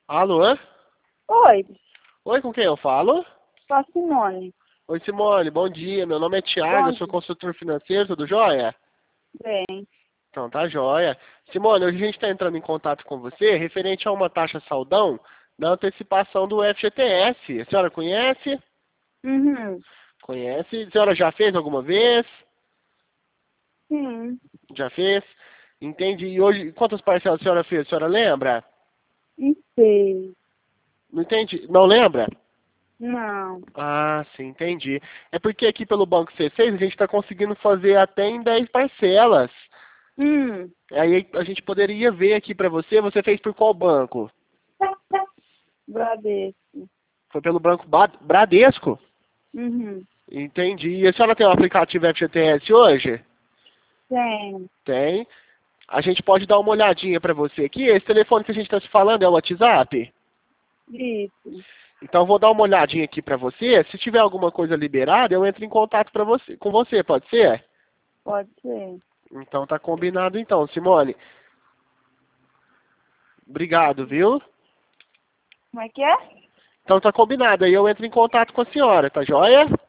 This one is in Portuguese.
Alô? Oi, Oi, com quem eu falo? sou a Simone. Oi, Simone, bom dia. Meu nome é Thiago, eu Bom sou dia. consultor financeiro, tudo jóia? Bem, Então, tá jóia. Simone, hoje a gente está entrando em contato com você referente a uma taxa saldão na antecipação do FGTS. A senhora conhece? uhum, Conhece? A senhora já fez alguma vez? sim, Já fez? Entendi. E hoje, quantas parcelas a senhora fez? A senhora lembra? não sei, Não entendi. Não lembra? não, Ah, sim, entendi. É porque aqui pelo Banco C6 a gente está conseguindo fazer até em 10 parcelas. hum, Aí a gente poderia ver aqui para você, você fez por qual banco? Bradesco, Foi pelo Banco Bradesco? uhum, Entendi. E a senhora tem o aplicativo FGTS hoje? tem, Tem. A gente pode dar uma olhadinha para você aqui. Esse telefone que a gente está se falando é o WhatsApp? isso, Então eu vou dar uma olhadinha aqui para você. Se tiver alguma coisa liberada, eu entro em contato com você, pode ser? pode ser. Então tá combinado então, Simone. Obrigado, viu? Como é que é? Então tá combinado. Aí eu entro em contato com a senhora, tá joia?